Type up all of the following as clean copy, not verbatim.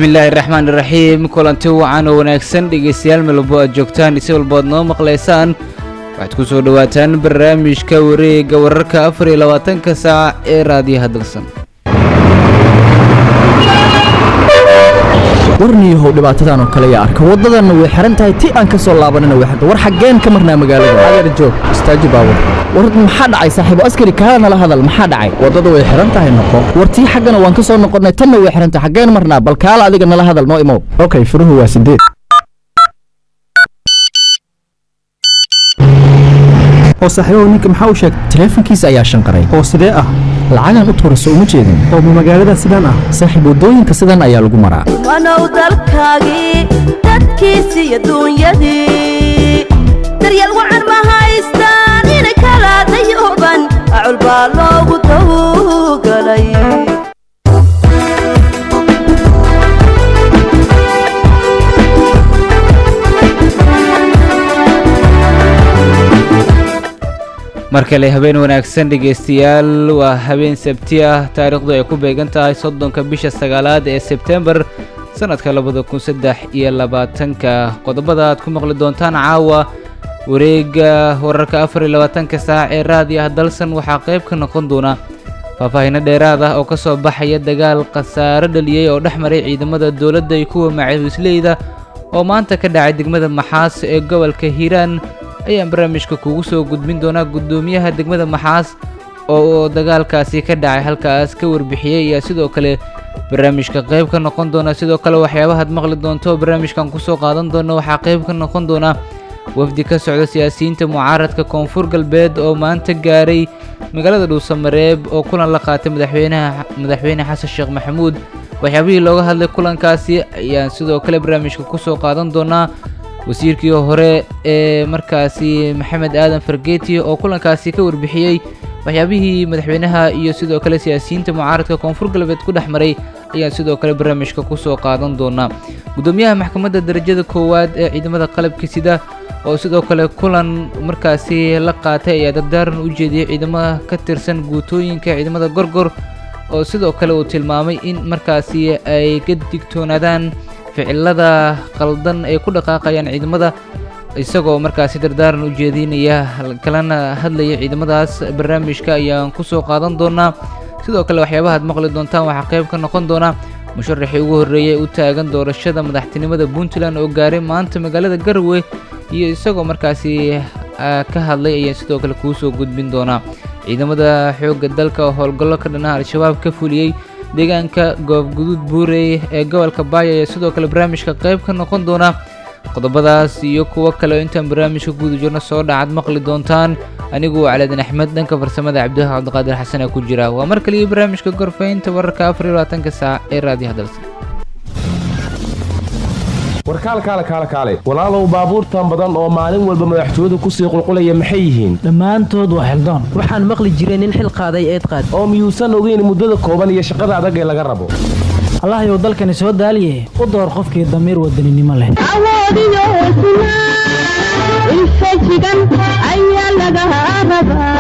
bismillaahi raxmaani raxiim kulanti wacan oo wanaagsan dhegeystayaal melbo aad joogtaan si walbood noo maqlaysaan waxaad ku soo dhawaataan barnaamijka wareegga wararka 24 saac ee raadiyaha dalsan warniyahow dhibaatadan oo kale yaa arka wadadana way xiran tahay ti aan ka soo laabanana way xirta war xageen ka marnaa magaalada adeer joog istaaji baawar war maxaa dhacay saaxiibo askari kaana la hadal maxaa dhacay wadada way xiran tahay noqo war tii xagana waan ka soo noqonay tan way xiran tahay xageen marnaa bal kaala adiga nala hadal noo imow okay furuhu waa 8 oo saaxiibo ninka maxaa u sheegay teleefankiisa ayaa shanqaray oo sidee ah lacagan u tuurayso uma jeedin oo magaalada sidaan ah saaxiib wadooyinka sidaan ayaa lagu maraa wanow dalkaagii dadkiisa iyo duunyadii daryeel wacan ma haystaan inay kala dayooban acul baa loogu dawgalay markale habeen wanaagsan dhageystayaal waa habeen sabti ah taariikhdu ay ku beegan tahay 30 bisha 9aad ee September sanadka 2023 qodobada aad ku maqli doontaan caawa wareegga wararka 24 saac ee raadiyaha dalsan waxaa qayb ka noqon doona faahfaahin dheeraad ah oo ka soo baxaya dagaal khasaare dhaliyay oo dhexmaray ciidamada dawladda iyo kuwa macawisleyda oo maanta ka dhacay degmada Maxaas ee gobolka Hiiraan ayaan barnaamijka kugu soo gudbin doonaa gudoomiyaha degmada Maxaas oo dagaalkaasi ka dhacay halkaas ka warbixiyay iyo sidoo kale barnaamijka qayb ka noqon doona sidoo kale waxyaabaha maqli doonto barnaamijkan ku soo qaadan doona waxa qayb ka noqon doona wafdi ka socda siyaasiyiinta mucaaradka koonfur galbeed oo maanta gaaray magaalada Dhuusamareeb oo kulan la qaatay madaxweyne Xasan Sheekh Maxamuud waxyaabihii looga hadlay kulankaasi ayaan sidoo kale barnaamijka ku soo qaadan doona wasiirkii hore ee markaasi Maxamed Aadan Fargeeti oo kulankaasi ka warbixiyay waxyaabihii madaxweynaha iyo sidoo kale siyaasiyiinta mucaaradka koonfur galbeed ku dhaxmaray ayaan sidoo kale barnaamijka ku soo qaadan doona gudoomiyaha maxkamadda darajada koowaad ee ciidamada qalabka sida oo sidoo kale kulan markaasi la qaatay ayaa dardaaran u jeediyay ciidamada ka tirsan guutooyinka ciidamada gorgor oo sidoo kale uu tilmaamay in markaasi ay ka digtoonaadaan ficilada qaldan ay ku dhaqaaqayaan ciidamada isagoo markaasi dardaaran u jeedinaya kalena hadlaya ciidamadaas barnaamijka ayaan ku soo qaadan doonaa sidoo kale waxyaabaha aad maqli doontaan waxaa qayb ka noqon doona musharaxii ugu horreeyay u taagan doorashada madaxtinimada Puntland oo gaaray maanta magaalada Garowe iyo isagoo markaasi ka hadlay ayaan sidoo kale ku soo gudbin doonaa ciidamada xoogga dalka oo howlgallo ka dhanaa al-shabaab ka fuliyay deegaanka goobgudud buurey ee gobolka Baaya ayaa sidoo kale barnaamijka qayb ka noqon doona qodobadaas iyo kuwa kale oo intaan barnaamijka guud jirno soo dhacad maqli doontaan anigu Calaadin Axmed dhanka farsamada Cabdiqaadir Xasan ku jira waa mar kale barnaamijka gorfaynta wararka 24 saac ee raadiyaha dalsan warkaalkaale walaalow baabuurtan badan oo maalin walba madaxtooyadu ku sii qulqulaya maxay yihiin dhammaantood waa xildoon waxaan maqli jiray nin xil qaaday eed qaad oo miyuusan ogeyn muddada kooban iyo shaqada adag ee laga rabo allahayow dalkani soo daaliye u door qofkii damiir wadaninimo leh awoodiyo hesnaa ilfajigan ayaa laga rabaa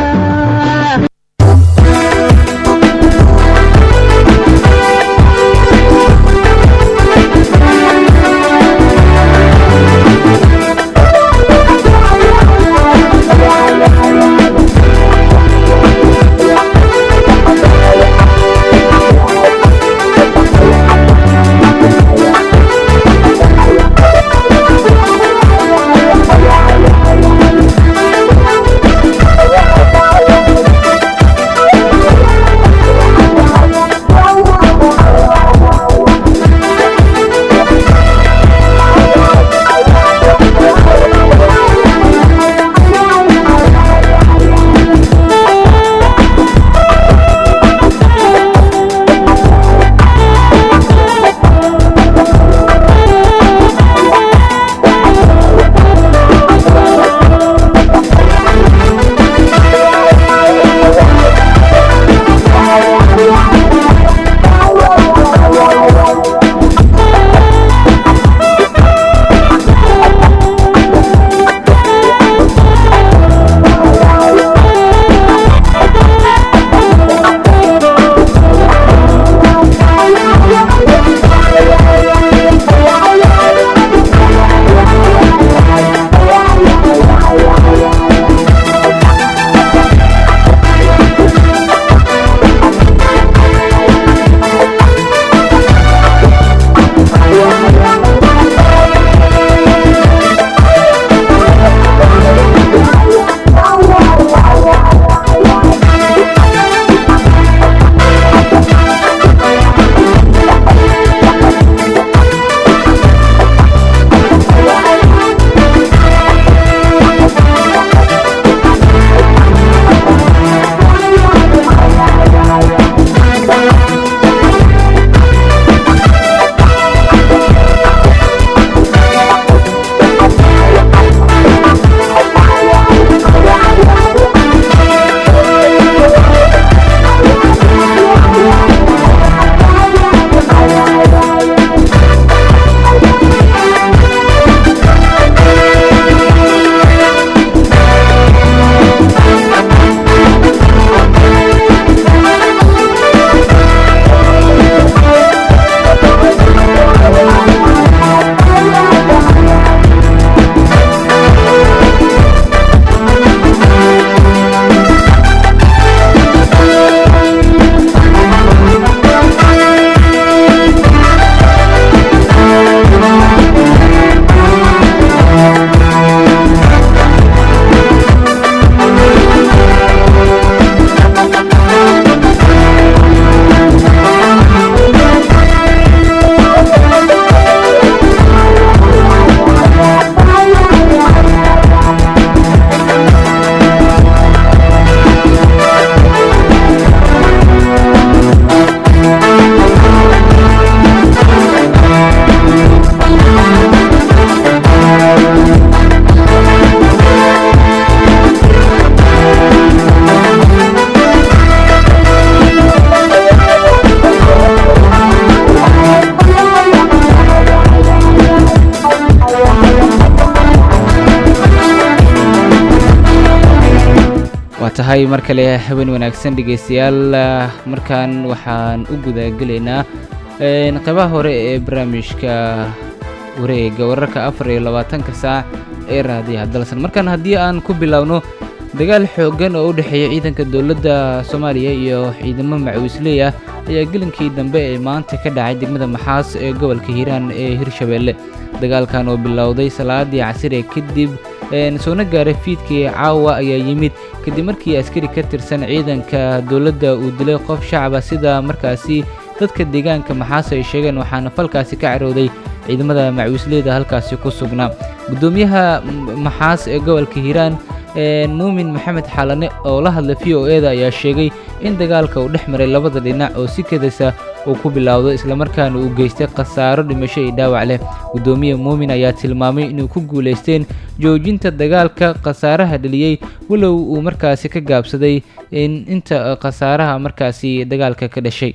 waa tahay mar kale habeen wanaagsan dhegeystayaal markaan waxaan u gudagelaynaa qaybaha hore ee barnaamijka wareegga wararka 24 saac ee raadiyaha dalsan markaan haddii aan ku bilowno dagaal xooggan oo u dhexeeya ciidanka dowladda Soomaaliya iyo ciidamo macawisley ah ayaa gelinkii dambe ee maanta ka dhacay degmada Maxaas ee gobolka Hiiraan ee Hirshabeelle dagaalkan oo bilowday salaadii casir kadib soona gaaray fiidkii caawa ayaa yimid kadib markii askari ka tirsan ciidanka dowladda uu dilay qof shacab ah sida markaasi dadka deegaanka Maxaas ay sheegeen waxaana falkaasi ka carooday ciidamada macawisleyda halkaasi ku sugnaa gudoomiyaha Maxaas ee gobolka Hiiraan muumin maxamed xalane oo la hadlay VOA ayaa sheegay in dagaalka uu dhex maray labada dhinac oo si kadasa uu ku bilowday isla markaana uu geystay khasaaro dhimasho iyo dhaawac leh gudoomiye muumin ayaa tilmaamay inuu ku guuleysteen joojinta dagaalka khasaaraha dhaliyay walow uu markaasi ka gaabsaday in inta khasaaraha markaasi dagaalka ka dhashay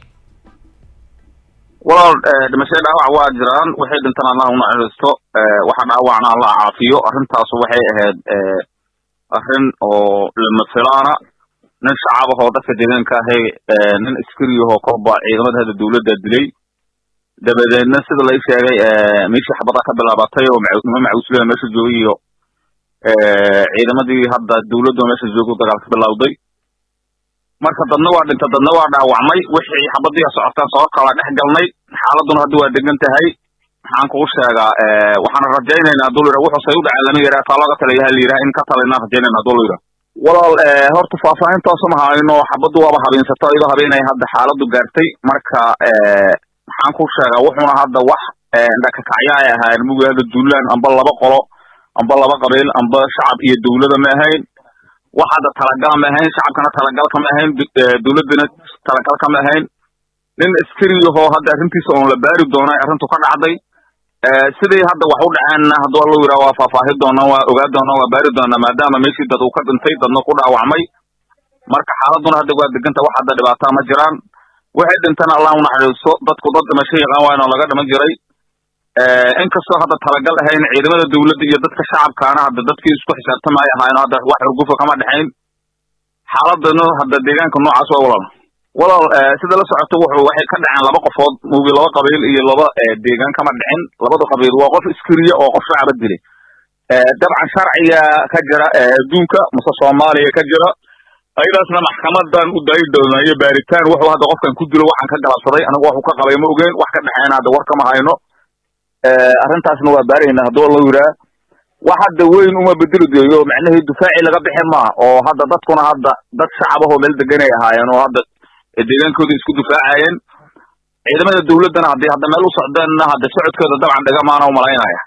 walaal dhimasho dhaawac waa jiraan waxay dhintaan Allah una celisto waxa dhaawacna Allah caafiyo arrintaas waxay ahayd arrin oo lama filaana nin shacab ah oo dadka deegaanka ah nin askari ah oo koob ciidamada dawladda dilay dabadeedna sida la sheegay meeshii xabada ka bilaabatay oo macawisley meesha joogiyo ciidamadii hadda dawladda meesha joogo dagaal ka bilowday marka dadna waa dhinta dadna waa dhaawacmay wixii xabadii socotaan soo kala dhex galnay xaaladuna hadda waa degan tahay waxaan ku sheegaa waxaan rajaynaynaa dawladda wuxuu say u dhacay lama yaraa talaga taliyaha liiraa in ka talinaa rajaynaynaa dawladda walaal horta faahfaahinta oo samahayno xabadu waaba habeensato iyadoo habeenay hadda xaaladu gaartay marka waxaan ku sheegaa wuxuuna hadda wax dhaka kacya ay ahaayeen mugada duulaan amba laba qolo amba laba qabiil amba shacab iyo dawladda ma ahayn wax hadda talagal ma ahayn shacabkana talagal kama ahayn dawladana talagal kama ahayn nin askari ah oo hadda arrintiisa oo la baari doonay arrintu ka dhacday sidii hadda wax u dhaceen hadda loo yiraahdo waa faahfaahin doona waa ogaa doona waa baari doona maadaama meeshii dad uu ka dhintay dadna ku dhaawacmay marka xaaladuna hadda waa deganta wax hadda dhibaato ma jiraan waxay dhintaan Allah una xariiso dadku dad dhimasho yaqaan waa inoo laga dhiman jiray inkastoo hadda talagal ahayn ciidamada dawladda iyo dadka shacabkaana hadda dadkii isku xisaabtamay ahaayeen hadda wax urguf kama dhaxayn xaaladana hadda deegaanka noocaas waa walaal sida la socoto waxay ka dhaceen laba qofood muubi laba qabiil iyo laba deegaan kama dhicin labada qabiil waa qof iskariya oo qof shacab dilay dabcan sharciga ka jira adduunka musa Soomaaliya ka jira aydaasna maxkamadan u daay doonaya baaritaan wuxuu hadda qofkan ku dilo waxaan ka galabsaday anagu wuxuu ka qabay ma ogeen wax ka dhaxayna hadda war kama hayno arrintaasna waa baarayna hadoo la yiraa wax hadda weyn uma bedeliyo macnaheedu difaaci laga bixin ma oo hadda dadkuna hadda dad shacab ah oo meel degan ay ahaayeen oo hadda deegaankooda isku difaacayeen ciidamada dawladana hadda meel u socdaan hadda socodkooda dabcan dhagamaana u malaynaya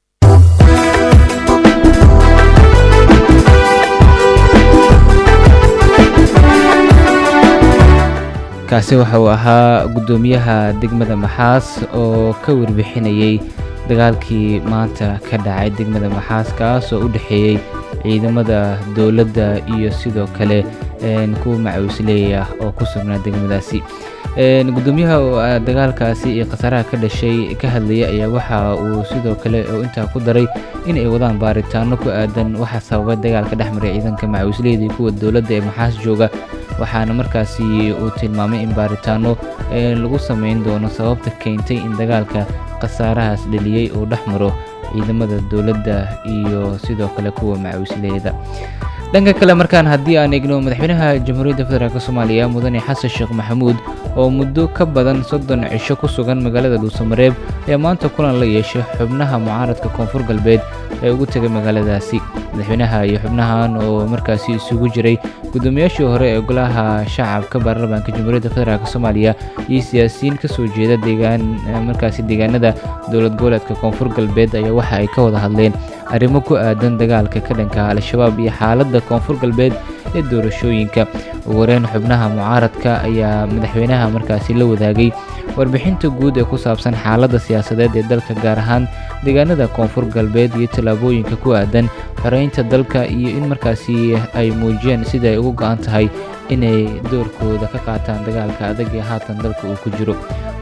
kaasi waxa uu ahaa gudoomiyaha degmada Maxaas oo ka warbixinayay dagaalkii maanta ka dhacay degmada Maxaas kaas oo u dhaxeeyay ciidamada dawladda iyo sidoo kale kuwa macawisley ah oo ku sugnaa degmadaasi gudoomiyaha dagaalkaasi iyo khasaaraha ka dhashay ka hadlaya ayaa waxa uu sidoo kale oo intaa ku daray in ay wadaan baaritaano ku aadan waxa sababay dagaalka dhexmaray ciidanka macawisleyda iyo kuwa dawladda ee Maxaas jooga waxaana markaasi uu tilmaamay in baaritaano lagu sameyn doono sababta keentay in dagaalka khasaarahaas dhaliyay uu dhexmaro ciidamada dawladda iyo sidoo kale kuwa macawisleyda dhanka kale markaan haddii aan eegno madaxweynaha jamhuuriyadda federaalk Soomaaliya mudane xasan sheekh maxamuud oo muddo ka badan 30 cisho ku sugan magaalada Dhuusamareeb ayaa maanta kulan la yeeshay xubnaha mucaaradka koonfur galbeed ee ugu tagay magaaladaasi madaxweynaha iyo xubnahan oo markaasi isugu jiray gudoomiyaashii hore ee golaha shacabka baarlamaanka jamhuuriyadda federaalk Soomaaliya iyo siyaasiyiin ka soo jeeda deegaanada dowlad goboleedka koonfur galbeed ayaa waxa ay ka wada hadleen arrimo ku aadan dagaalka ka dhanka al-shabaab iyo xaaladda koonfur galbeed ee doorashooyinka ugu horeyn xubnaha mucaaradka ayaa madaxweynaha markaasi la wadaagay warbixinta guud ee ku saabsan xaaladda siyaasadeed ee dalka gaar ahaan deegaanada koonfur galbeed iyo tallaabooyinka ku aadan xoreynta dalka iyo in markaasi ay muujiyeen sida ay ugu go'an tahay inay doorkooda ka qaataan dagaalka adag ee haatan dalka uu ku jiro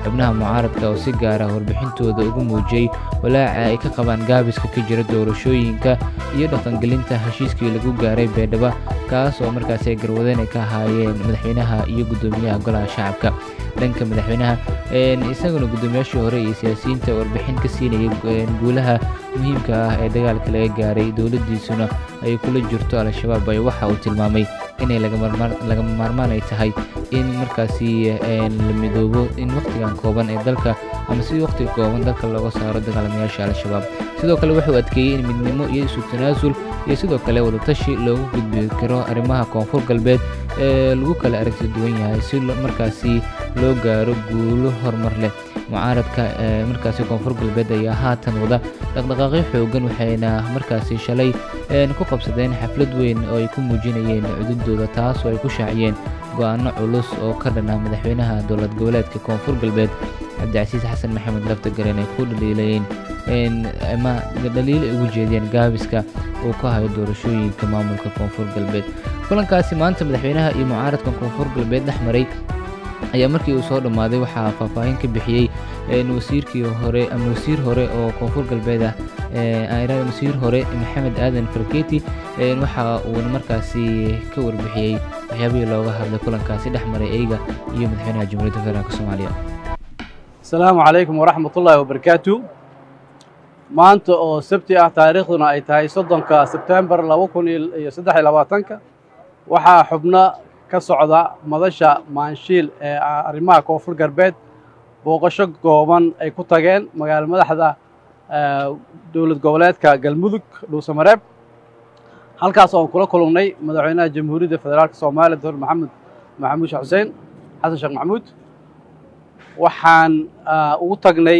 xubnaha mucaaradka oo si gaara warbixintooda ugu muujiyey walaaca ay ka qabaan gaabiska ka jira doorashooyinka iyo dhaqangelinta heshiiskii lagu gaaray Baydhabo kaas oo markaas ay garwadeen ay ka ahaayeen madaxweynaha iyo gudoomiyaha golaha shacabka dhanka madaxweynaha isaguna gudoomiyaashii hore iyo siyaasiyiinta warbixin ka siinayay guulaha muhiimka ah ee dagaalka laga gaaray dowladdiisuna ay kula jirto al-shabaab ay waxa uu tilmaamay inay laga maarmaan ay tahay in markaasi la midoobo in waqtigan kooban ee dalka ama si waqti kooban dalka looga saaro dagaalamayaasha al-shabaab sidoo kale wuxuu adkeeyey in midnimo iyo isu tanaasul iyo sidoo kale wadatashi loogu gudbi karo arrimaha koonfur galbeed ee lagu kala aragti duwan yahay si markaasi loo gaaro guulo horumar leh mucaaradka markaasi koonfur galbeed ayaa haatan wada dhaqdhaqaaqyo xoogan waxayna markaasi shalay ku qabsadeen xaflad weyn oo ay ku muujinayeen cududooda taas oo ay ku shaaciyeen go'aano culus oo ka dhana madaxweynaha dowlad goboleedka koonfur galbeed cabdicasiis xasan maxamed laftagareen ay ku dhaliilayeen ama dhaliil ay ugu jeediyeen gaabiska uu ka hayo doorashooyinka maamulka koonfur galbeed kulankaasi maanta madaxweynaha iyo mucaaradka koonfur galbeed dhex maray ayaa markii uu soo dhammaaday waxaa faahfaahin ka bixiyey wasiirkii hore ama wasiir hore oo koonfur galbeed ah wasiir hore maxamed aadan farkeeti waxa uuna markaasi ka warbixiyey waxyaabihii looga hadlay kulankaasi dhex maray eyga iyo madaxweynaha jamhuuriyadda federaalk soomaaliya asalaamu calaykum waraxmatullaahi wabarakaatu maanta oo sabti ah taariikhduna ay tahay 30 sebtembar 2023 waxaa xubno ka socda madasha maanshiil ee arrimaha koonfur galbeed booqasho gooban ay ku tageen magaalo madaxda dowlad goboleedka galmudug dhuusamareeb halkaas oo kula kulannay madaxweynaha jamhuuriyadda federaalk soomaaliya dr maxamuud xuseen xasan sheekh maxamuud waxaan ugu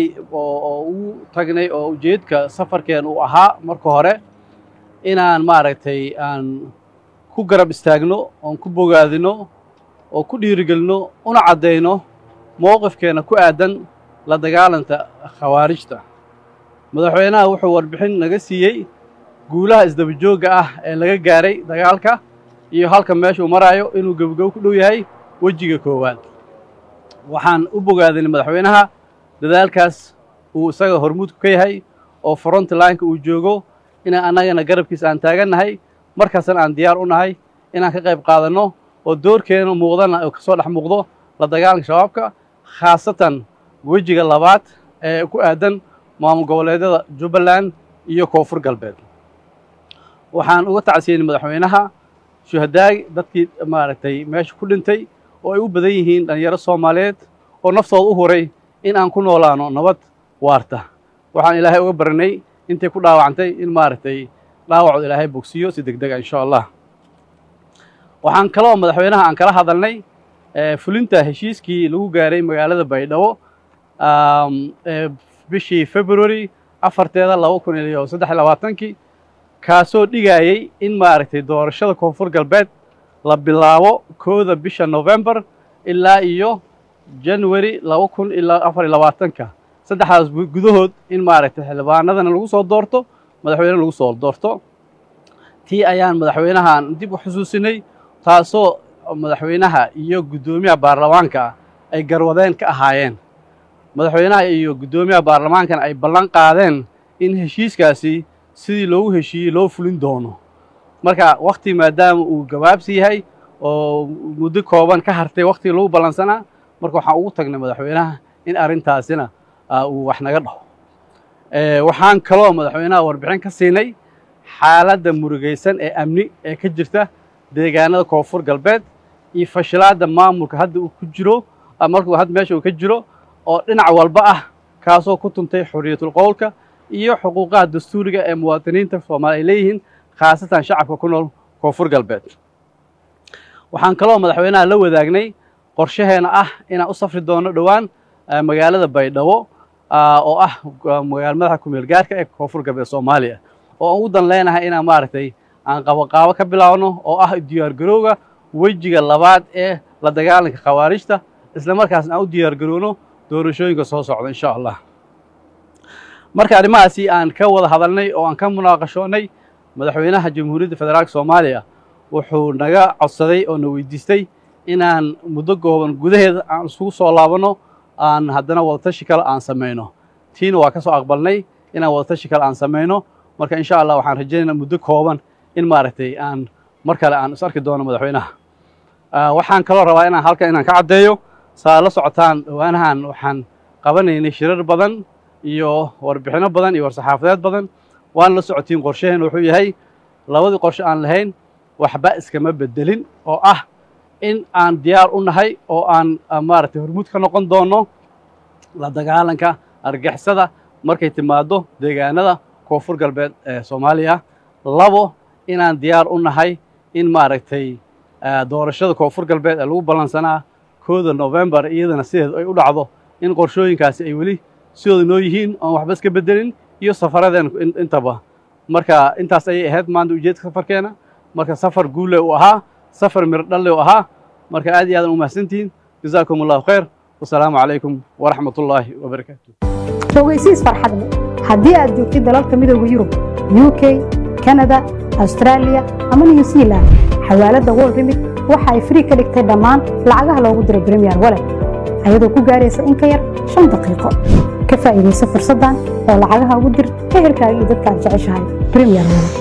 tagnay oo ujeedka safarkeen uu ahaa marka hore inaan maaragtay aan ku garab istaagno oon ku bogaadino oo ku dhiirigelino una caddayno mowqifkeena ku aadan la dagaalanta khawaarijta madaxweynaha wuxuu warbixin naga siiyey guulaha isdaba joogga ah ee laga gaaray dagaalka iyo halka meesha uu maraayo inuu gebagabo ku dhow yahay wejiga koowaad waxaan u bogaadinay madaxweynaha dadaalkaas uu isaga hormuudku ka yahay oo front line-ka uu joogo inaan annagana garabkiisa aan taagannahay markaasna aan diyaar u nahay inaan ka qayb qaadanno oo doorkeena muuqdana oo kasoo dhex muuqdo la dagaalanka shabaabka khaasatan wejiga labaad ee ku aadan maamul goboleedyada jubbaland iyo koonfur galbeed waxaan uga tacsiinay madaxweynaha shuhadaag dadkii maaragtay meesha ku dhintay oo ay u badan yihiin dhalinyaro soomaaliyeed oo naftooda u huray in aan ku noolaano nabad waarta waxaan ilaahay uga baranay intay ku dhaawacantay in maaragtay dhaawacooda ilaahay bogsiyo si degdega insha allah waxaan kaloo madaxweynaha aan kala hadalnay fulinta heshiiskii lagu gaaray magaalada baydhabo bishii february 4 kaasoo dhigayay in maaragtay doorashada koonfur galbeed la bilaabo 1 bisha November ilaa iyo January 2024 saddexdaas gudahood in maaragtay xildhibaanadana lagu soo doorto madaxweynaha lagu soo doorto tii ayaan madaxweynahan dib u xusuusinay taasoo madaxweynaha iyo gudoomiyaha baarlamaanka ay garwadeen ka ahaayeen madaxweynaha iyo gudoomiyaha baarlamaankan ay ballan qaadeen in heshiiskaasi sidii loogu heshiiyey loo fulin doono marka waqti maadaama uu gabaabsi yahay oo muddo kooban ka hartay waqtigii lagu ballansanaa marka waxaan ugu tagnay madaxweynaha in arrintaasina uu wax naga dhaho waxaan kaloo madaxweynaha warbixin ka siinay xaaladda murugaysan ee amni ee ka jirta deegaanada koonfur galbeed iyo fashilaadda maamulka hadda uu ku jiro markuu hadda meesha uu ka jiro oo dhinac walba ah kaasoo ku tuntay xorriyatul qowlka iyo xuquuqaha dastuuriga ee muwaadiniinta Soomaaliya ay leeyihiin khaasatan shacabka ku nool koonfur galbeed waxaan kaloo madaxweynaha la wadaagnay qorshaheena ah inaan u safri doono dhowaan magaalada baydhabo oo ah magaalo madaxa ku meel gaarka ee koonfur galbeed Soomaaliya oo aan ugu dan leenahay inaan maaragtay aan qaabo ka bilaawno oo ah diyaar garowga wejiga labaad ee la dagaalanka khawaarijta isla markaasna aan u diyaar garowno doorashooyinka soo socda insha Allah marka arrimahaasi aan ka wada hadalnay oo aan ka munaaqashoonay madaxweynaha jamhuuriyadda federaalk Soomaaliya wuxuu naga codsaday oo na weydiistay inaan muddo gooban gudaheeda aan isugu soo laabano aan haddana wadatashi kale aan samayno tiina waa ka soo aqbalnay inaan wadatashi kale aan samayno marka insha allah waxaan rajaynaynaa muddo kooban in maaragtay aan mar kale aan is arki doono madaxweynaha waxaan kaloo rabaa inaan halkan inaan ka caddeeyo saa la socotaan dhawaanahan waxaan qabanaynay shirar badan iyo warbixino badan iyo war-saxaafadeed badan waan la socotiin qorshaheen wuxuu yahay labadii qorshe aan lahayn waxba iskama bedelin oo ah in aan diyaar u nahay oo aan maaragtay hormuud ka noqon doono la dagaalanka argixisada markay timaado deegaanada koonfur galbeed ee soomaaliya labo inaan diyaar u nahay in maaragtay doorashada koonfur galbeed ee lagu ballansanaa 1 November iyadana sideed ay u dhacdo in qorshooyinkaasi ay weli sidooda noo yihiin oon waxba iska bedelin iyo safaradeen intaba marka intaas ayay ahayd maanta ujeedka safarkeena marka safar guule uu ahaa safar mir dhalle uu ahaa marka aad iyo aad u mahadsantihiin jazaakum allahu khayr wasalaamu calaykum waraxmatullaahi wabarakaatu fogeysiis farxad leh haddii aad joogtid dalalka midooda yurub UK Canada Australia ama New Zealand xawaalada World Remit waxa ay free ka dhigtay dhammaan lacagaha loogu diro Premier Wallet ayadoo ku gaaraysa in ka yar 5 daqiiqo ka faa'iidayso fursadan oo lacagaha ugu dir ehelkaaga iyo dadka aad jeceshahay Premier Wallet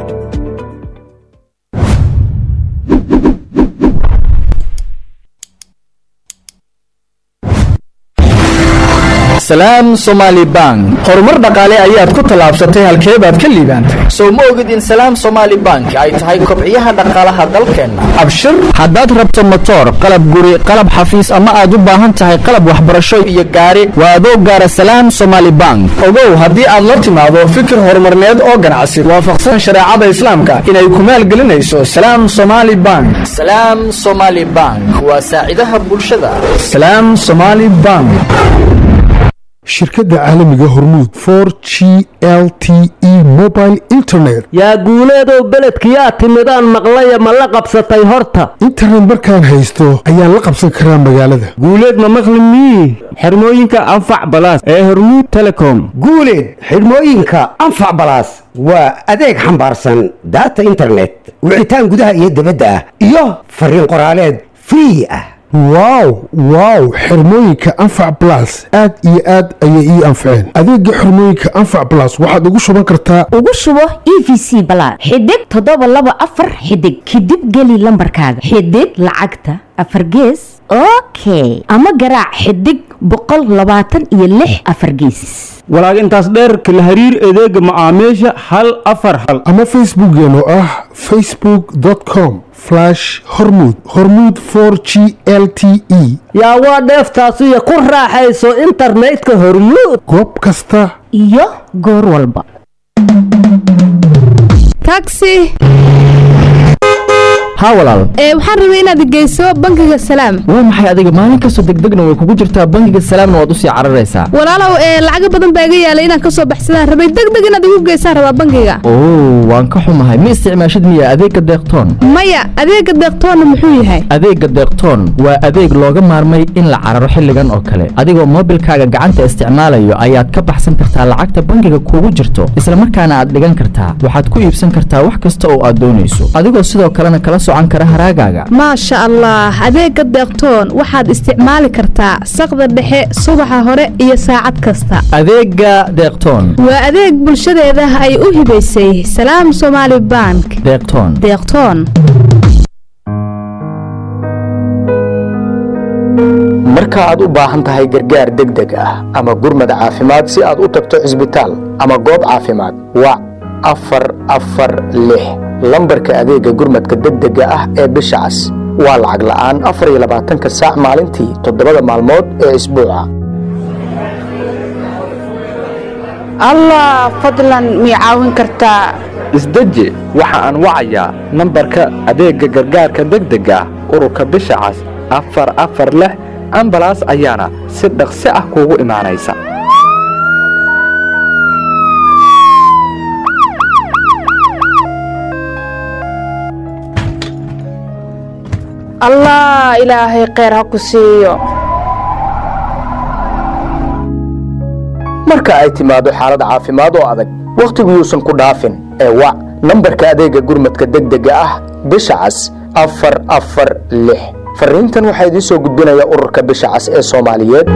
salaam Somali Bank horumar dhaqaale ayaad ku talaabsatay halkee baad ka liibaantay soo ma ogid in salaam Somali Bank ay tahay kobciyaha dhaqaalaha dalkeena abshir haddaad rabto motor qalab guri qalab xafiis ama aad u baahan tahay qalab waxbarasho iyo gaari waa adoo gaara salaam Somali Bank ogow haddii aad la timaado fikir horumarneed oo ganacsi waafaqsan shariicada islaamka inay ku maalgelinayso salaam Somali Bank salaam Somali Bank waa saacidaha bulshada salaam Somali Bank shirkadda caalamiga hormuud 4G LTE mobile internet yaa guuleedow beledkiyaa timidaan maqlaya ma la qabsatay horta internet markaan haysto ayaan la qabsan karaa magaalada guuleed ma maqli mii xirmooyinka anfac balaas ee hormuud telecom guuleed xirmooyinka anfac balaas waa adeeg xambaarsan data internet wicitaan gudaha iyo dibadda ah iyo fariin qoraaleed free ah wow xirmooyinka anfac plus aad iyo aad ayay ii anfaceen adeega xirmooyinka anfac plus waxaad ugu shuban kartaa ugu shubo EVC Plus xidig 724 xidig kadib geli lambarkaaga xidig lacagta afar gees okay ama garaac xidig 126 afar gees walaag intaas dheer kala xiriir adeega macaamiisha hal afar hal ama facebookgeena oo ah facebook.com/hormuud 4G LTE yaa waa dheeftaasiyo ku raaxayso internetka hormuud goob kasta iyo goor walba taxi hawalaal waxaan rabay inaad geyso bangiga salaam waa maxay adiga maalin kasta degdegna way kugu jirtaa bangiga salaamna waad u sii cararaysaa walaalow lacag badan baa iga yaalay inaan ka soo baxsadaan rabay degdeg inaad igu geysaan rabaa bangiga waan ka xumahay ma isticmaashid miya adeega deeqtoon maya adeega deeqtoon muxuu yahay adeega deeqtoon waa adeeg looga maarmay in la cararo xilligan oo kale adigoo moobilkaaga gacanta isticmaalayo ayaad ka baxsan kartaa lacagta bangiga kugu jirto isla markaana aad dhigan kartaa waxaad ku iibsan kartaa wax kasta oo aad doonayso adigoo sidoo kalena kala socan kara haraagaaga maasha allah adeega deeqtoon waxaad isticmaali kartaa saqda dhexe subaxa hore iyo saacad kasta adeega deeqtoon waa adeeg bulshadeeda ay u hibaysay salaam Somali Bank deeqtoon marka aad u baahan tahay gargaar degdeg ah ama gurmad caafimaad si aad u tagto cisbitaal ama goob caafimaad wac 446 lambarka adeega gurmadka degdega ah ee bisha cas waa lacag la'aan 24 saac maalintii 7 maalmood ee isbuuca allah fadlan mi caawin kartaa isdeji waxa aan wacayaa nambarka adeega gargaarka degdega ururka bisha cas 446 ambalaas ayaana si dhaqsi ah kuugu imaanaysa allah ilaahay khayr ha ku siiyo marka ay timaado xaalad caafimaad oo adag wakhtigu yuusan ku dhaafin ee wac nambarka adeega gurmadka degdega ah bisha cas 446 fariintan waxaa idiin soo gudbinaya ururka bisha cas ee Soomaaliyeed.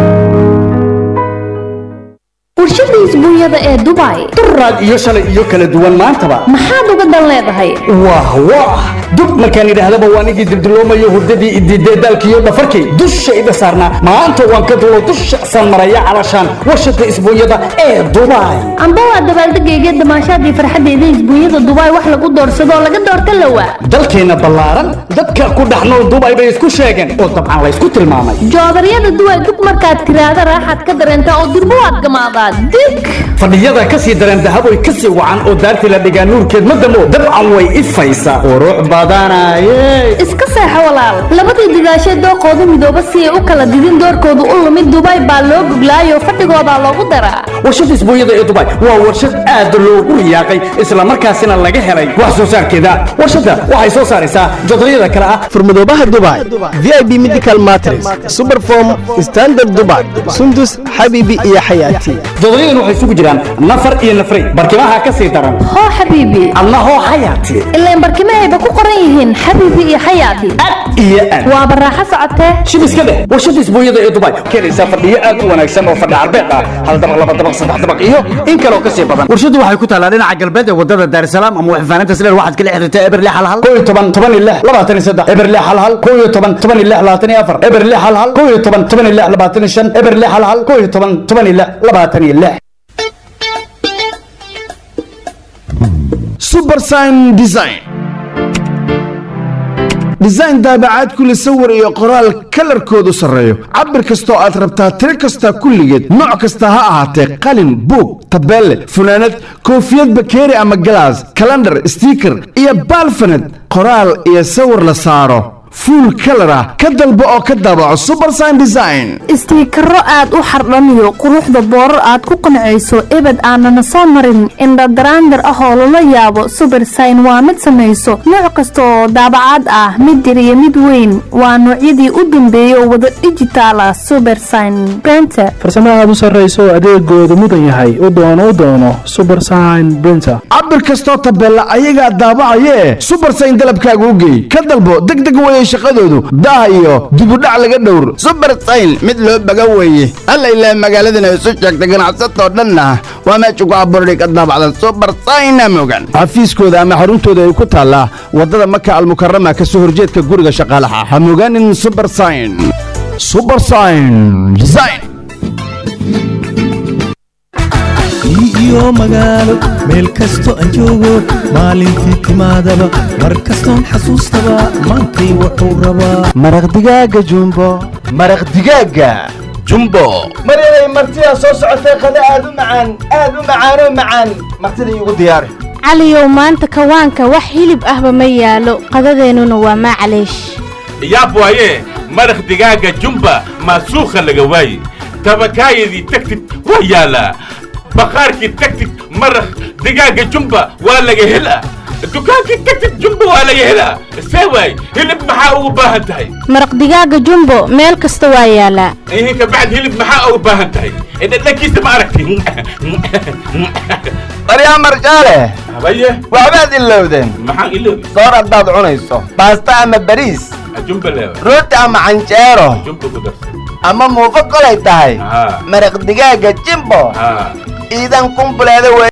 warshada isbuunyada ee Dubai turad iyo shalay iyo kala duwan maantaba maxaad uga dan leedahay wah dub markaan idhaahdaba waan idin dibdiloomayo hurdadii ididee dalkiyo dhafarkii dusha ida saarnaa maanta waan ka dulo dusha san maraya calashaan warshada isbuunyada ee Dubai amba waa dabaaldegayga damaashaadii farxadeeda isbuunyada Dubai wax lagu doorsado laga doorta lawa dalkeena ballaaran dadka ku dhaxnool Dubai bay isku sheegeen oo dabcan la isku tilmaamay joodariyada Dubai dub markaad tiraada raaxad ka dareenta oo durbo aad gamaada dig fadhiyada ka sii dareen dahab way ka sii wacan oo daartii la dhigaa nuurkeed madamo dabcan way ifaysaa qurux badanaye iska seexo walaal labadii digaashay dooqoodu midooba si ay u kala didin doorkoodu u lumid Dubai baa loo guglaayo fadhigooda loogu daraa warshada isbuunyada ee Dubai waa warshad aad loogu riyaaqay isla markaasina laga helay wax soo saarkeeda warshada waxay soo saaraysaa joodariyada kala ah furmadoobaha Dubai VIP Medical Mattress Superform Standard Dubai Sundus Habibi iyo Hayati joodariyadu waxay isugu jiraan nafar iyo nafray barkimaha ka sii daran ho Habibi Allah ho Hayati ilaa barkimaha ku qoran yihiin Habibi iyo Hayati iyo waa baraaxa socotee shibiska leh warshada isbuunyada ee Dubai keenaysa fadhiyo aad u wanaagsan oo fadhi arbeed ah hal dabaq laba dabaq saddex dabaq iyo in kale oo ka sii badan warshadu waxay ku taalaa dhinaca galbeed ee wadada Dar es Salaam ama waxfaanaynta Saleer waxaad kala xiriirtaa Eberle Halhal 11 Eberle Halhal 11 Eberle Halhal 11 Eberle Halhal 11 Super Sign Design design daabacaad kulli sawir iyo qoraal kalarkoodu sareeyo cabir kasto aad rabtaa tiro kasta kulligeed nooc kasta ha ahaatee qalin book tabeelle funaanad koofiyad bakeeri ama glass calendar sticker iyo balfanad qoraal iyo sawir la saaro full color ka dalbo oo ka daabaco Super Sign Design istiikaro aad u xardhamiyo quruxda boorar aad ku qanceyso ebad aanana soo marin inda daraandar ah oo la yaabo Super Sign waa mid sameeyso nooc kasta oo daabacaad ah mid yar iyo mid weyn waa noocyadii u dambeeyay oo wada digital ah Super Sign printer farsamada aad u sareyso adeegoodu mudan yahay u doono Super Sign printer cabir kasto tabeella ayaga daabacayee Super Sign dalabkaaga u geey ka dalbo degdeg way shaqadoodu daa iyo dib u dhac laga dhowr Super Sign mid loo baga weeye alla ilaa magaaladana isu sheegtay ganacsato dhanna waa meesha ku abuuray ka daabacda Super Sign mogan xafiiskooda ama xaruntooda ay ku taala wadada Makka al-Mukarrama ka soo horjeedka guriga shaqaalaha ha moganin Super Sign Design iyo magaalo meel kasto aan joogo maalintii timaadaba mar kastoon xasuustaba maantay wuxuu rabaa maraq digaaga jumbo maryaday martidaa soo socotay qada aad u macaan martida iigu diyaari caliyow maanta kawaanka wax hilib ahba ma yaalo qadadeennuna waa macleesh yaab waaye maraq digaaga jumba maasuukha laga waaye tabakaayadii tagtid waa yaalaa bakhaarkii tagtid maraq digaaga jumba waa laga helaa dukaankii tagtid jumba waa laga helaa see waay hilib maxaa ugu baahan tahay maraq digaaga jumbo meel kasta waa yaalaa ihinka bacd hilib maxaa ugu baahan tahay dhadhankiisa ma aragti daryaa marjaale habaye waxbaad ilowdeen maxaan ilowday soor haddaad cunayso baasta ama bariis jumba leewa rooti ama canjeero jumba ku darsan ama muufo kolay tahay maraq digaaga jimbo iidan kumbuleeda wey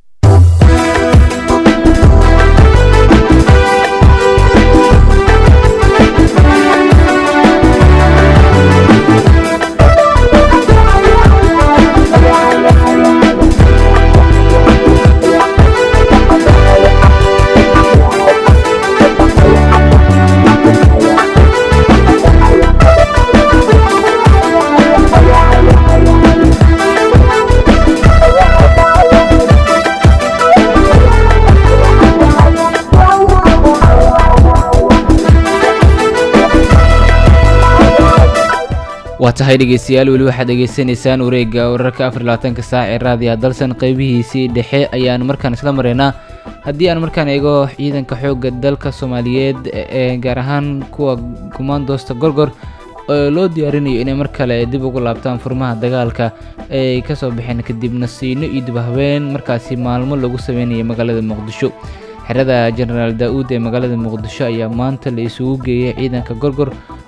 waa tahay dhegeystayaal weli waxaad dhegeysanaysaan wareegga wararka 24 saac ee raadiyaha dalsan qaybihiisii dhexe ayaan markaan isla maraynaa haddii aan markaan eego ciidanka xoogga dalka Soomaaliyeed ee gaar ahaan kuwa kumaandoosta gorgor oo loo diyaarinayo inay mar kale dib ugu laabtaan furmaha dagaalka ay ka soo baxeen kadibna siino iyo dib habeen markaasi maalmo lagu sameeyay magaalada Muqdisho xerada General Daawud ee magaalada Muqdisho ayaa maanta la isugu geeyay ciidanka gorgor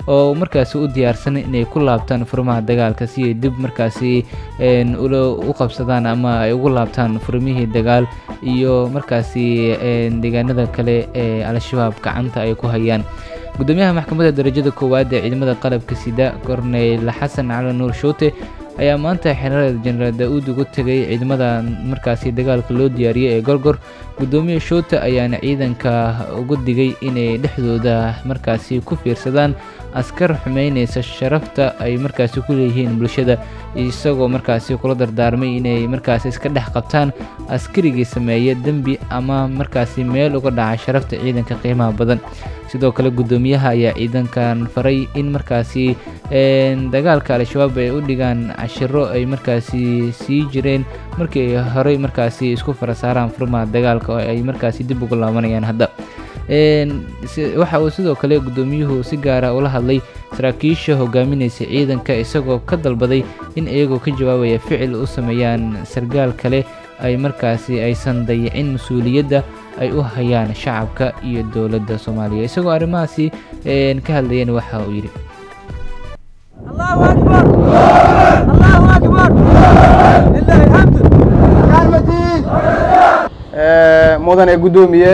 oo markaasi u diyaarsan inay ku laabtaan furmaha dagaalka si ay dib markaasi u qabsadaan ama ay ugu laabtaan furmihii dagaal iyo markaasi deegaanada kale ee al-shabaab gacanta ay ku hayaan. gudoomiyaha maxkamadda darajada koowaad ee ciidamada qalabka sida korneyl xasan cali nuur shoote ayaa maanta xeerada jenaraal daa'uud ugu tegay ciidamada markaasi dagaalka loo diyaariyey ee gorgor. gudoomiye shoote ayaana ciidanka ugu digay inay dhexdooda markaasi ku fiirsadaan askar xumeynaysa sharafta ay markaasi ku leeyihiin bulshada, isagoo markaasi kula dardaarmay inay markaasi iska dhex qabtaan askarigii sameeya dembi ama markaasi meel uga dhaca sharafta ciidanka qiimaha badan. sidoo kale gudoomiyaha ayaa ciidankan faray in markaasi dagaalka al-shabaab ay u dhigaan cashiro ay markaasi sii jireen markii ay horey markaasi isku fara saaraan furmaha dagaalka oo ay markaasi dib ugu laabanayaan hadda. waxa uu sidoo kale gudoomiyuhu si gaara ula hadlay saraakiisha hogaaminaysa ciidanka isagoo ka dalbaday in iyagoo ka jawaabaya ficil u sameeyaan sargaal kale ay markaasi aysan dayicin mas-uuliyadda ay u hayaan shacabka iyo dowladda Soomaaliya. isagoo arrimahaasi ka hadlayeen waxa uu yiri Allahu akbar Allahu akbar lillahi alhamdu kaarmatiin mudane gudoomiye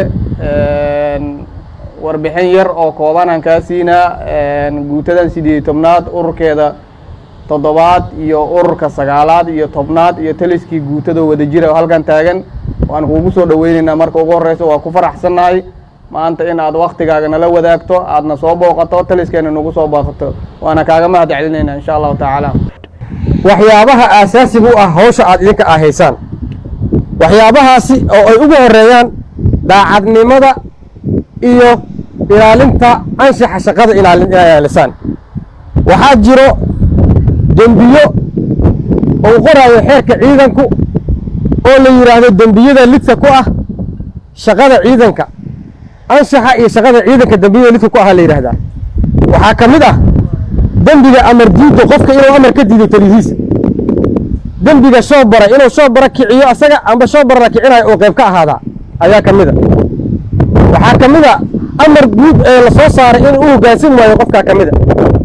warbixin yar oo kooban aan ka siinaa guutadan 18aad ururkeeda 7aad iyo ururka 9aad iyo 10aad iyo taliskii guutada wada jira oo halkan taagan waan kuugu soo dhaweynaynaa. marka ugu horeysa waa ku faraxsanahay maanta in aad waqtigaaga nala wadaagto aadna soo booqato taliskeena nagu soo booqato waana kaaga mahad celinaynaa insha Allah tacaala. waxyaabaha aasaasiga u ah hawsha aad idinka ahaysaan waxyaabahaasi oo ay ugu horeeyaan daacadnimada iyo ilaalinta anshaxa shaqada ilaalisaan. waxaa jiro dembiyo oo qoraayo xeerka ciidanku oo la yiraahdo dembiyada lidka ku ah shaqada ciidanka anshaxa iyo shaqada ciidanka dembiyada lidka ku ah la yiraahdaa. waxaa ka mid ah dembiga amar diido qofka inuu amar ka diido talihiisa, dembiga soo bara inuu soo bara kiciyo asaga amba soo bara kicinayo oo qayb ka ahaada ayaa ka mid ah. waxaa ka mid ah amar guud ee la soo saaray in uu hoggaansan waayo qofka ka mid ah.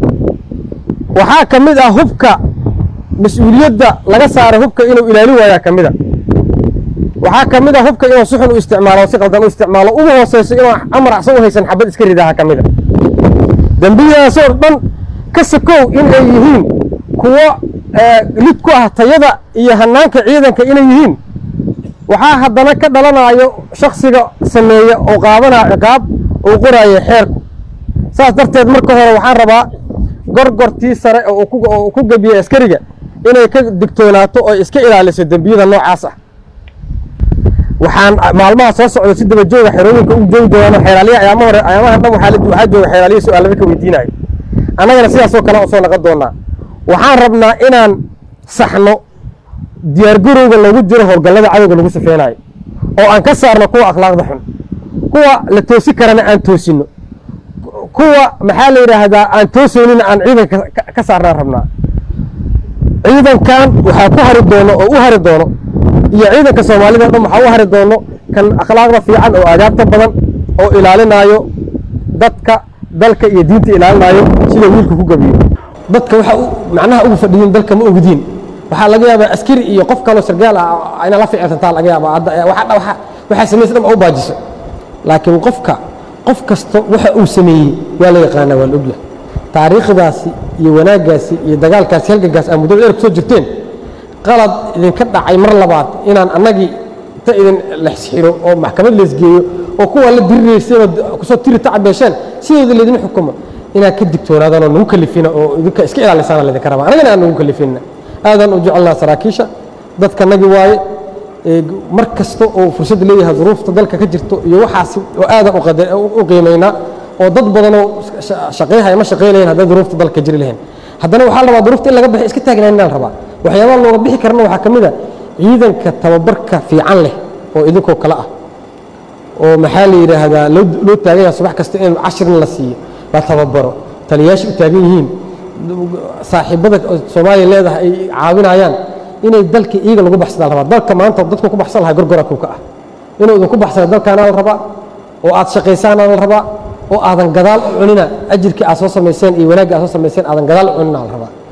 waxaa ka mid ah hubka mas'uuliyadda laga saaray hubka inuu ilaalin waayo ka mid ah. waxaa ka mid ah hubka inuu si xun u isticmaalo si qaldan u isticmaalo ugu hooseyso inuu amar acsan u haysan xabad iska ridaha ka mid ah. dembiyadaas oo dhan ka sakow in ay yihiin kuwo lid ku ah tayada iyo hanaanka ciidanka inay yihiin. waxaa haddana ka dhalanayo shakhsiga sameeya oo qaadanaya ciqaab oo qoraayo xeerku. saas darteed marka hore waxaan rabaa gorgortii sare oo ku gabiyo askariga inay ka digtoonaato oo iska ilaaliso dembiyada noocaas ah. waxaan maalmaha soo socda si daba jooga xerooyinka u joogi doono xeeraaliye ayaamaha dhan waxaa jooga xeeraaliye su'aalo ka weydiinayo annagana sidaasoo kale soo noqon doonaa. waxaan rabnaa inaan saxno diyaargarowga lagu jiro howlgallada cadowga lagu safeynayo oo aan ka saarno kuwa akhlaaqda xun, kuwa la toosi karana aan toosino, kuwa maxaa la yidhaahdaa aan toosaynin aan ciidanka ka saarnaan rabnaa. ciidankan waxaa ku hari doono oo u hari doono iyo ciidanka Soomaalida dhan waxaa u hari doono kan akhlaaqda fiican oo aadaabta badan oo ilaalinayo dadka dalka iyo diinta ilaalinayo sida wiilku ku gabiyo. dadka waxa macnaha ugu fadhiyin dalka ma ogdiin waxaa laga yaabaa askari iyo qof kale sargaal ah ayna la fiicnaataa laga yaabaa waxa sameeyay dhan u baajiso. laakiin qof kasta waxa uu sameeyay waa la yaqaanaa waa la ogyahay. taariikhdaasi iyo wanaagaasi iyo dagaalkaasi halgaas aan muddo dheer ku soo jirteen qalad idinka dhacay mar labaad inaan annagii ta idin la xiro oo maxkamad la isgeeyo oo kuwa la diriireysay ku soo tiri tacabeesheen sidoo leedin xukumo inaad ka digtoonaadaan oo nagu kalifina oo idinka iska ilaalisaan leedin karaba anagana aan nagu kalifina aadan u jecelnaa saraakiisha dadka nagi waaye mar kasta oo fursad leeyahay duruufta dalka ka jirto iyo waxaas oo aadan u qiimeynaa oo dad badan oo shaqeeyahay ma shaqeynayaan haddii duruufta dalka jiri lahayn. haddana waxaa la rabaa duruufta in laga bixi iska taagnayn la rabaa. waxyaabaha looga bixi karna waxaa ka mid ah ciidanka tababarka fiican leh oo idinkoo kale ah oo maxaa la yiraahdaa loo taagan yahay subax kasta in 10 la siiyo la tababaro taliyayaasha u taagan yihiin saaxiibada Soomaaliya leedahay ay caawinayaan inay dalka iyaga lagu baxsado la rabaa. dalka maanta dadku ku baxsan lahaa gorgora ku ka ah inuu idinku baxsado dalkaana la rabaa oo aad shaqeysaan la rabaa oo aadan gadaal u cunina ajirkii aad soo samayseen iyo wanaaggii aad soo samayseen aadan gadaal u cunina la rabaa.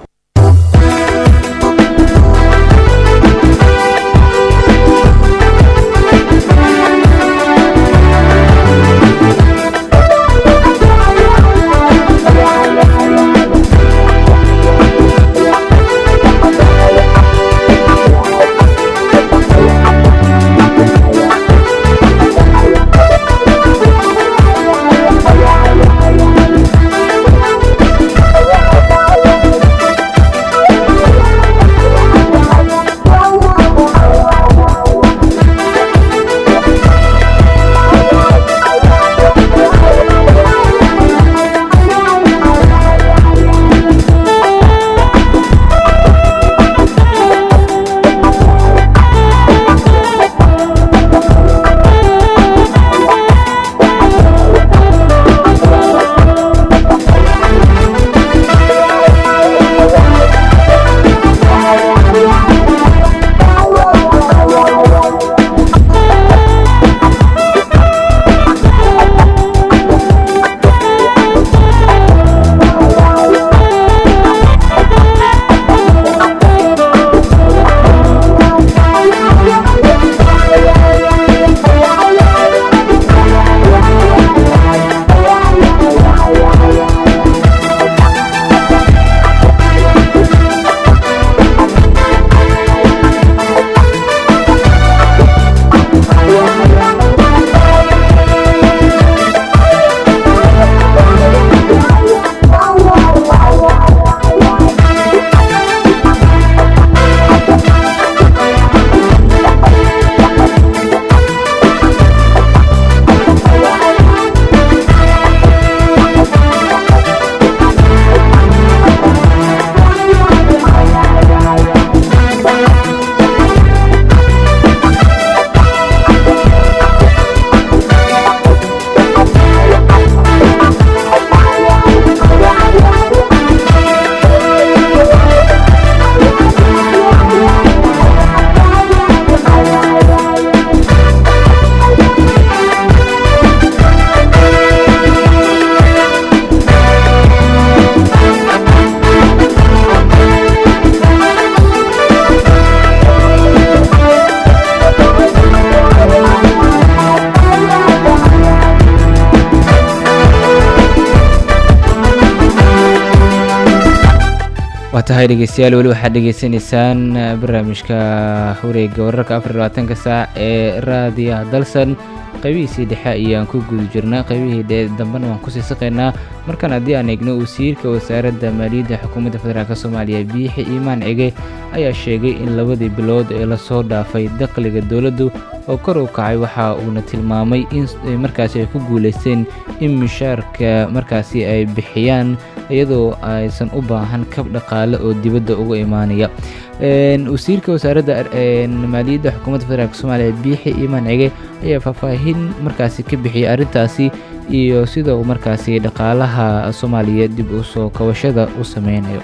tahay dhegeystayaal wali waxaad dhegeysanaysaan barnaamijka wareegga wararka 24 saac ee raadiyaha dalsan qaybihiisii dhexe ayaan ku guda jirnaa qaybihii dambena waan kusii saqaynaa markan haddii aan eegno wasiirka wasaaradda maaliyadda xukuumadda federaalk soomaaliya biixi iimaan cige ayaa sheegay in labadii bilood ee lasoo dhaafay dakhliga dowladdu oo kor u kacay waxa uuna tilmaamay in markaasi ay ku guulaysteen in mishaarka markaasi ay bixiyaan iyadoo aysan u baahan kab dhaqaale oo dibadda uga imaanaya wasiirka wasaaradda maaliyadda xukuumadda federaalk soomaaliya biixi iimaan cige ayaa faahfaahin markaasi ka bixiyay arrintaasi iyo sida uu markaasi dhaqaalaha soomaaliyeed dib u soo kabashada u sameynayo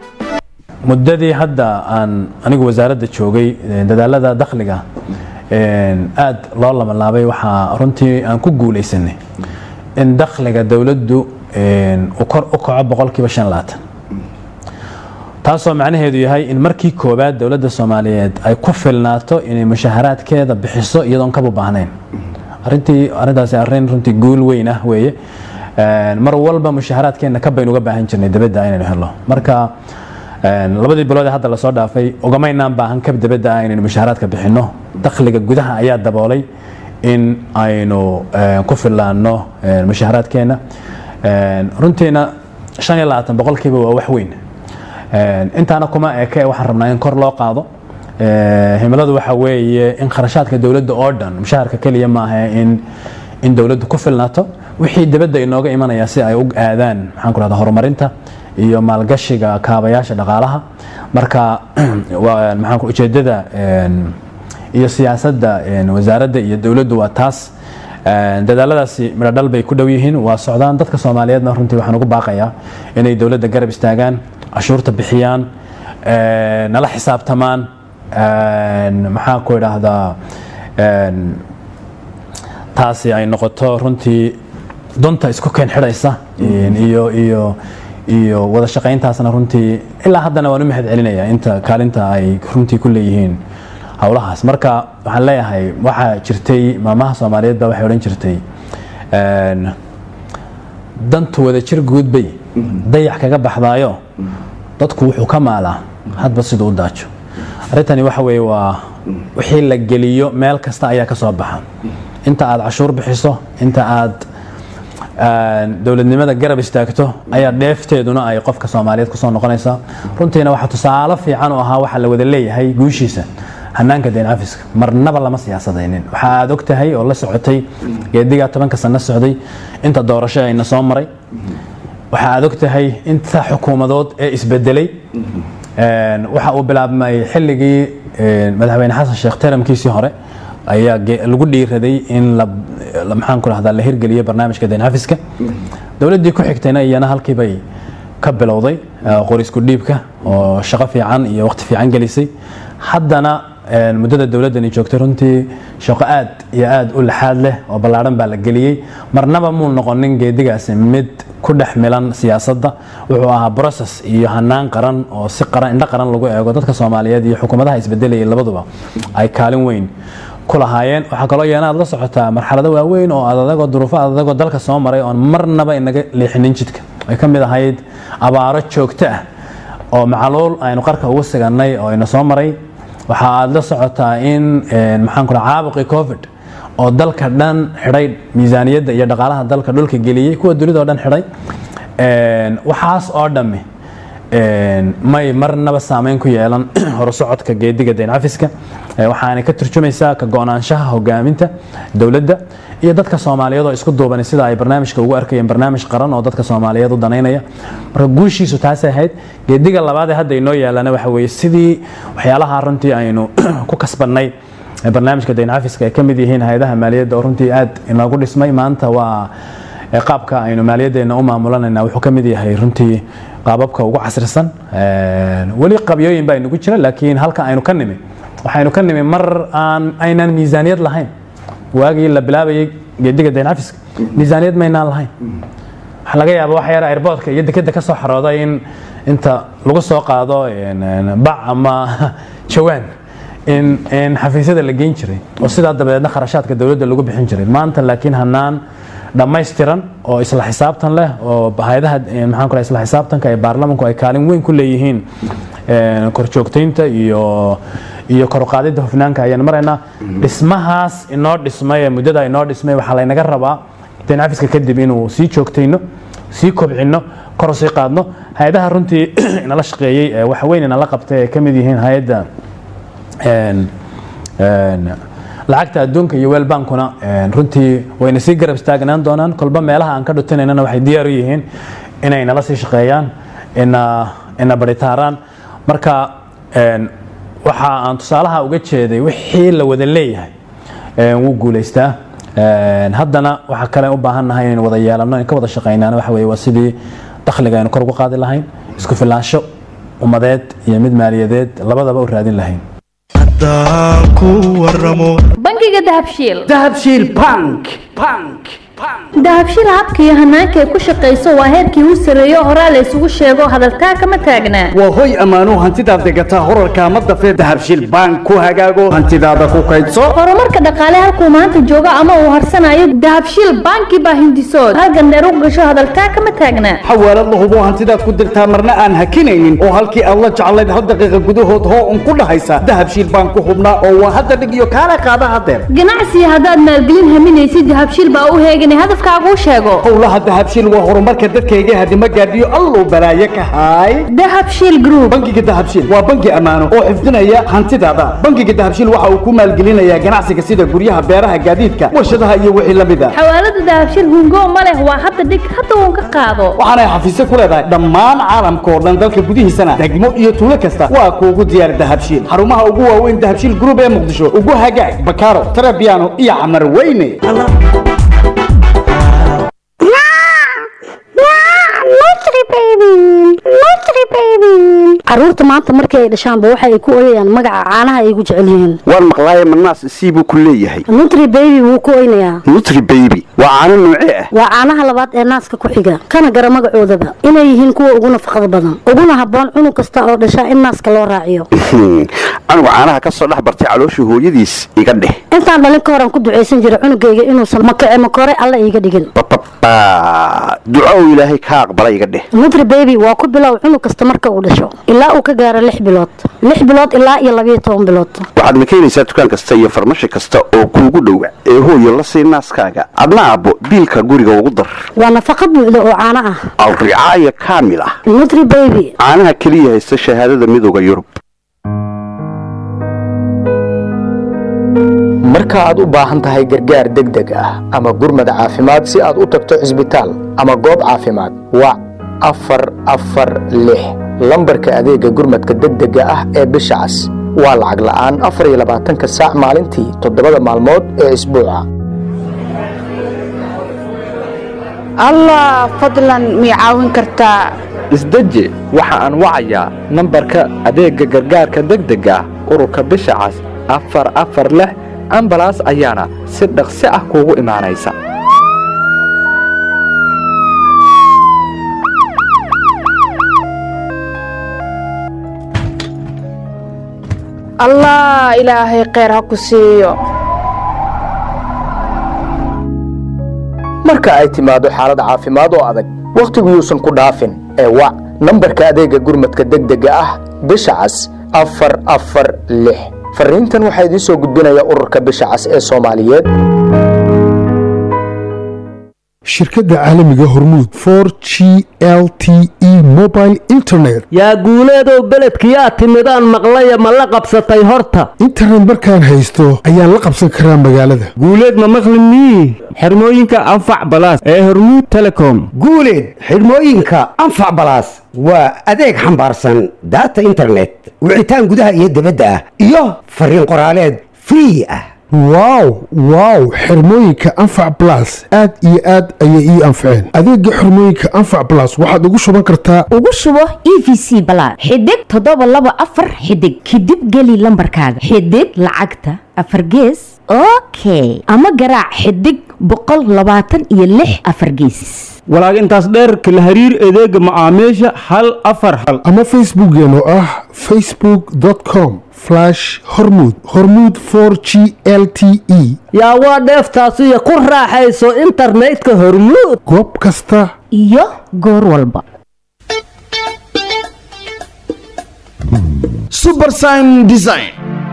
muddadii hadda aan anigu wasaaradda joogay dadaalada dakhliga aad loo labanlaabay waxaa runtii aan ku guulaysanay in dakhliga dowladdu uu kor u kaco boqolkiiba 5 taasoo macnaheedu yahay in markii koobaad dowladda Soomaaliyeed ay ku filnaato inay mushaharaadkeeda bixiso iyadoon ka baahnayn arrintaasi arrin runtii guul weyn ah weeye mar walba mushaharaadkeena ka bayn uga baahan jirnay dibadda inaynu helno marka labadii bilood hadda la soo dhaafay ogamaynaan baahan kab dibadda inaynu mushaharaadka bixino dakhliga gudaha ayaa daboolay in aynu ku filaano mushaharaadkeena runtiina 25 boqolkiiba waa wax weyn intaana kuma eke waxaan rabnaa in kor loo qaado himiladu waxa weeye in kharashaadka dawladda oo dhan mushaharka kaliya ma aha in dawladdu ku filnaato wixii dibadda inooga imanaya si ay u aadaan maxaan ku rahdaa horumarinta iyo maalgashiga kaabayaasha dhaqaalaha marka maxaan ku ujeedada iyo siyaasadda wasaaradda iyo dawladdu waa taas dadaaladaasi miradhal bay ku dhow yihiin waa socdaan dadka Soomaaliyeedna runtii waxaan ugu baaqayaa inay dawladda garab istaagaan cashuurta bixiyaan nala xisaabtamaan maxaan ku idhaahdaa taasi ay noqoto runtii donta isku keen xidhaysa iyo wada shaqayntaasna runtii ilaa haddana waan u mahad celinayaa inta kaalinta ay runtii ku leeyihiin howlahaas. marka waxaan leeyahay waxaa jirtay maamaha Soomaaliyeed baa waxay odhan jirtay dantu wada jir guud bay dayax kaga baxdaayo dadku wuxuu ka maalaa hadba siduu u daajo. arrintani waxa weeye waa wixii la geliyo meel kasta ayaa ka soo baxa. inta aad cashuur bixiso, inta aad dowladnimada garab istaagto ayaa dheefteeduna ay qofka Soomaaliyeed ku soo noqonaysaa. runtiina waxa tusaale fiican oo ahaa waxa la wada leeyahay guushiisa hanaanka deyn cafiska marnaba lama siyaasadaynin. waxa aad ogtahay oo la socotay geediga 10 sano socday inta doorasho ayna soo maray. waxa aad ogtahay inta xukuumadood ee isbedelay. waxa uu bilaabmay xilligii madaxweyne xasan sheekh taramkiisii hore ayaa lagu dhiiraday in maxaan ku rahdaa la hirgeliyo barnaamijka deyn cafiska. dowladdii ku xigtayna iyana halkii bay ka bilowday qorisku dhiibka oo shaqo fiican iyo waqti fiican gelisay. haddana muddada dowladdani joogtay runtii shaqo aad iyo aad u laxaad leh oo ballaaran baa la geliyey. marnaba muu noqonin geedigaasi mid ku dhex milan siyaasadda. wuxuu ahaa process iyo hanaan qaran oo si qaran indho qaran lagu eego dadka Soomaaliyeed iyo xukuumadaha isbedelay labaduba ay kaalin weyn ku lahaayeen. waxa kaloo yeenaad la socotaa marxalado waaweyn oo adag oo duruufo adag oo dalka soo maray oo marnaba inaga leexinin jidka. ay ka mid ahayd abaaro joogto ah oo macaluul aynu qarka ugu siganay oo ina soo maray. waxa aad la socotaa in maxaan ku raacaa caabuqii covid oo dalka dhan xidhay miisaaniyadda iyo dhaqaalaha dalka dhulka geliyay kuwa dunida oo dhan xidhay. waxaas oo dhami may marnaba saameyn ku yeelan horusocodka geediga deyn cafiska. waxaana ka turjumaysaa ka go'naanshaha hogaaminta dowladda iyo dadka Soomaaliyeed oo isku duuban sida ay barnaamijka ugu arkayeen barnaamij qaran oo dadka Soomaaliyeed u daneynaya. marka guushiisu taas ahayd. geediga labaad ee hadda inoo yaalana waxa weeye sidii waxyaalaha runtii aynu ku kasbanay barnaamijka deyn cafiska ay ka mid yihiin hay'adaha maaliyadda oo runtii aad inoogu dhismay. maanta waa qaabka aynu maaliyaddeena u maamulanayna wuxuu ka mid yahay runtii qaababka ugu casrisan. weli qabyooyin baa inagu jira laakiin halka aynu ka nimi waxaynu ka nimi mar aynan miisaaniyad lahayn. waagii la bilaabayay geediga deyn cafiska miisaaniyad maynaan lahayn. waxa laga yaabaa wax yar airportka iyo dekedda ka soo xarooday in inta lagu soo qaado bac ama jawaan in xafiisyada la geyn jiray oo sidaa dabadeedna kharashaadka dowladda lagu bixin jiray. maanta laakiin hanaan dhammaystiran oo isla xisaabtan leh oo hay'adaha maxaan ku rahay isla xisaabtanka ee baarlamaanku ay kaalin weyn ku leeyihiin korjoogteynta iyo kor u qaadida hufnaanka ayaan maraynaa. dhismahaas inoo dhismay ee muddada inoo dhismay waxaa laynaga rabaa deyn cafiska kadib inuu sii joogtayno, sii kobcino, kor u sii qaadno. hay'adaha runtii inala shaqeeyey waxa weyn inala qabtay ay ka mid yihiin hay'adda lacagta adduunka iyo World Bankuna runtii wayna sii garab istaagnaan doonaan. kolba meelaha aan ka dhutinaynana waxay diyaar u yihiin inay nala sii shaqeeyaan ina baritaaraan. marka waxa aan tusaalaha uga jeeday wixii la wada leeyahay wuu guuleystaa. haddana waxa kale u baahannahay inaynu wada yeelano in ka wada shaqeynaan waxa weeye waa sidii dakhliga aynu kor ugu qaadi lahayn, isku filaansho ummadeed iyo mid maaliyadeed labadaba u raadin lahayn. bangiga dahabshiil bank dahabshiil habka iyo hanaanka ay ku shaqeyso waa heerkii uu sareeyo horaa la isugu sheego hadalkaa kama taagnaa. waa hoy ammaano hantidaad degataa horarka ama dafee dahabshiil bank ku hagaago hantidaada ku kaydso. horumarka dhaqaale halkuu maanta joogo ama uu harsanayo dahabshiil banki baa hindisood halgan dheer u gasho hadalkaa kama taagnaa. xawaalad la hubo hantidaad ku dirtaa marna aan hakinaynin oo halkii aad la jeclayd hal daqiiqa gudahood hoo un ku dhahaysa dahabshiil bank ku hubnaa oo waa hadda dhig iyo kaala qaada hadeer. ganacsiga haddaad maalgelin haminaysid dahabshiil baa u heegan hadafkaagu sheego. howlaha dahabshiil waa horumarka dadkayga hadima gaadhiyo allow balaayo ka haay. dahabshiil group bangiga dahabshiil waa bangi ammaano oo xifdinaya hantidaada. bangiga dahabshiil waxa uu ku maalgelinayaa ganacsiga sida guryaha, beeraha, gaadiidka, warshadaha iyo wixii la mid ah. xawaalada dahabshiil hungo ma leh waa hadda dhig hadda uun ka qaado. waxaanay xafiisyo ku leedahay dhammaan caalamka oo dhan dalka gudihiisana degmo iyo tuulo kasta waa kuugu diyaar dahabshiil. xarumaha ugu waaweyn dahabshiil group ee muqdisho ugu hagaag Bakaaro, Tarabiano iyo Camar Weyne. Nutri baby. caruurta maanta markii ay dhashaanba waxa ay ku oyayaan magaca caanaha ay ugu jecel yihiin waan maqlaaye manaas isiibuu ku leeyahay nutri baby wuu ku oynayaa nutri baby waa caano noocee ah waa caanaha labaad ee naaska ku xiga kana gara magacoodaba inay yihiin kuwa ugu nafaqada badan uguna habboon cunug kasta oo dhashaa in naaska loo raaciyo canuga caanaha ka soo dhex bartay calooshii hooyadiis iga dheh intaan dhalin ka horan ku ducaysan jiray cunugayga inuusan makace makore alla iiga dhigin duco uu ilaahay ka aqbala iga dheh nutri baby waa ku bilow cunug kasta marka uu dhasho ilaa uu ka gaaro 6 bilood ilaa iyo 12 bilood waxaad ma keenaysaa dukaan kasta iyo farmashi kasta oo kuugu dhowa ee hooyo la sii naaskaaga adna aabbo biilka guriga ugu dar waa nafaqo buuxda oo caano ah alricaaya kaamil ah nutri baby caanaha keliya haysta shahaadada midowga yurub marka aad u baahan tahay gargaar degdeg ah ama gurmad caafimaad si aad u tagto cisbitaal ama goob caafimaad wac 446 lambarka adeega gurmadka degdega ah ee bisha cas waa lacag la'aan 24 saac maalintii 7 maalmood ee isbuuca allah fadlan mi caawin kartaa isdeji waxa aan wacayaa nambarka adeega gargaarka degdega ah ururka bisha cas 446 ambalaas ayaana si dhaqsi ah kuugu imaanaysa allah ilaahay khayr ha ku siiyo marka ay timaado xaalad caafimaad oo adag wakhtigu yuusan ku dhaafin ee wac nambarka adeega gurmadka degdega ah bisha cas 446 fariintan waxaa idiin soo gudbinaya ururka bisha cas ee Soomaaliyeed shirkadda caalamiga hormuud 4G LTE mobile internet yaa guuleedow beledkiyaa timidaan maqlaya ma la qabsatay horta internet markaan haysto ayaan la qabsan karaa magaalada guuleed ma maqli mii xirmooyinka anfac balaas ee hormuud telecom guuleed xirmooyinka anfac balaas waa adeeg xambaarsan data internet wicitaan gudaha iyo dibadda ah iyo fariin qoraaleed free ah wow xirmooyinka anfac plus aad iyo aad ayay ii anfaceen adeega xirmooyinka anfac plus waxaad ugu shuban kartaa ugu shubo EVC Plus xidig 724 xidig kadib geli lambarkaaga xidig lacagta afar gees okay ama garaac xidig 126 afar gees walaag intaas dheer kala hariir adeega macaamiisha 141 ama facebookeen oo ah facebook.com/hormuud 4G LTE yaa waa dheeftaasiyo ku raaxayso internetka hormuud goob kasta iyo goor walba Supersign Design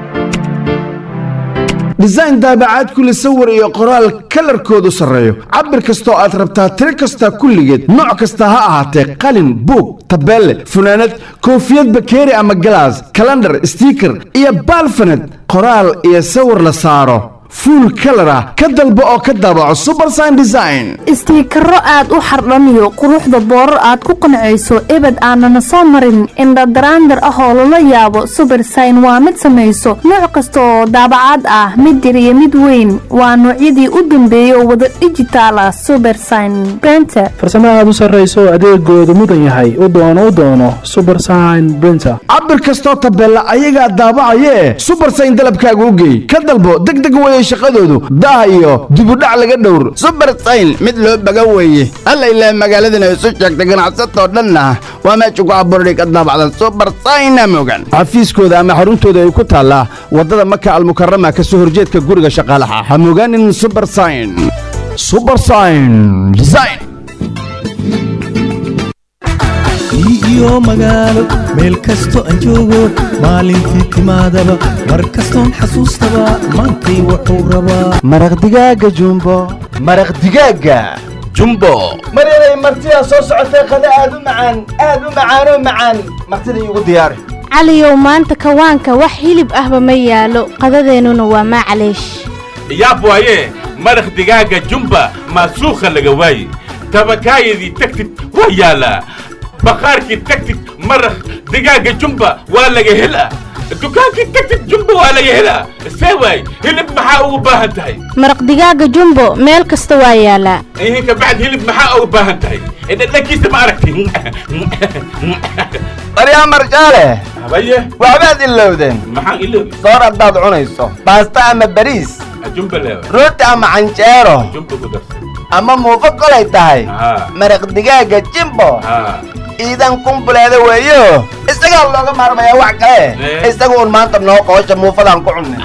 design daabacaad kule sawir iyo qoraal kalarkoodu sareeyo cabir kasto aad rabtaa tiro kasta kulligeed nooc kasta ha ahaatee qalin buug tabeelle funaanad koofiyad bakeeri ama galaas calendar sticker iyo baalfanad qoraal iyo sawir la saaro full color ah ka dalbo oo ka daabaco Supersign Design istiikaro aad u xardhamiyo quruxda boorar aad ku qanceyso ebed aanana soo marin inda daraandar ah oo la yaabo Supersign waa mid samayso nooc kasta oo daabacaad ah mid yar iyo mid weyn waa noocyadii u dambeeyay oo wada digital ah Supersign printer farsamo aad u sareyso adeegoodu mudan yahay u doono Supersign printer cabir kasto tabeella ayaga daabacayee Supersign dalabkaaga u geey ka dalbo degdeg way shaqadoodu daa iyo dib u dhac laga dhowr Supersign mid loo baga weeye alla ilaa magaaladana isu sheegtay ganacsato dhanna waa meesha ku abuuray ka daabacdan Supersign mogan xafiiskooda ama xaruntooda ay ku taala wadada Makka al-Mukarrama ka soo horjeedka guriga shaqaalaha ha moganin Supersign Design iyo magaalo meel kasto aan joogo maalintii timaadaba mar kastoon xasuustaba maantay wuxuu rabaa maraq digaaga jumbo maryaday martidaa soo socotay qada aad u macaan martida iigu diyaari caliyow maanta kawaanka wax hilib ahba ma yaalo qadadeennuna waa maclaysh yaab waaye maraq digaaga jumba maasuukha laga waaye tabakaayadii tagtid waa yaalaa bakhaarkii tagtid maraq digaaga jumba waa laga helaa dukaankii tagtid jumba waa laga helaa see waay hilib maxaa ugu baahan tahay maraq digaaga jumbo meel kasta waa yaalaa ihinka bacd hilib maxaa ugu baahan tahay dhadhankiisa ma aragti waryaa marshaale habaye waxbaad ilowdeen maxaan iloobi soor haddaad cunayso baasta ama bariis jumba leewa rooti ama canjeero jumba ku darsan ama muufo kolay tahay maraq digaaga jimbo iidan kumbuleeda weeyo isagaa looga maarmayaa wax kale isaga un maanta noo qoosha muufadaan ku cunnin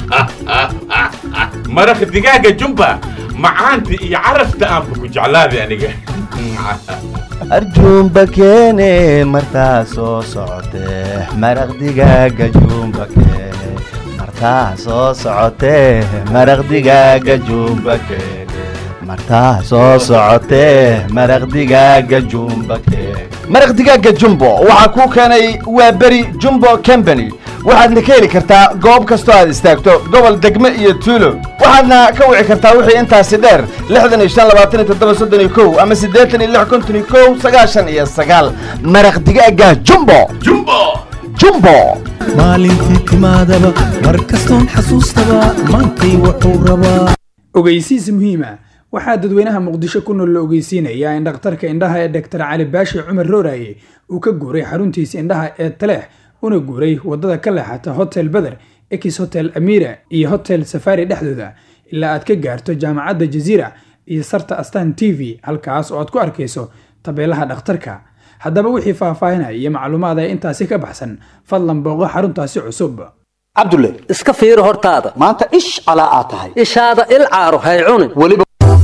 maraq digaaga jumba macaanta iyo carafta aanba ku jeclaaday aniga arjuumba keene martaa soo socotee maraq digaaga jumba keene martaa soo socotee maraq digaaga jumba keene martaa soo socotee maraq digaaga jumba keene maraq digaaga jumbo waxaa kuu keenay waa beri jumbo company waxaadna ka heli kartaa goob kastoo aad istaagto gobol degme iyo tuulo waxaadna ka wici kartaa wixii intaasi dheer 65 ama 86 maraq digaaga jumbo jumbo maalintii timaadaba mar kastoon xasuustaba maantay wuxuu rabaa ogeysiis muhiima waxaa dadweynaha muqdisho ku nool la ogeysiinayaa in dhakhtarka indhaha ee Dr. Cali Baashi Cumar Rooraye uu ka guuray xaruntiisa indhaha ee Taleex una guuray wadada ka leexata Hotel Badr, Ex Hotel Amira iyo Hotel Safari dhexdooda ilaa aad ka gaarto jaamacadda Jazeera iyo sarta Astaan TV halkaas oo aad ku arkayso tabeelaha dhakhtarka. haddaba wixii faahfaahinaya iyo macluumaad ay intaasi ka baxsan fadlan booqo xaruntaasi cusub. cabdulle iska fiiri hortaada maanta ish calaa aad tahay ishaada il caaro hay cunin weliba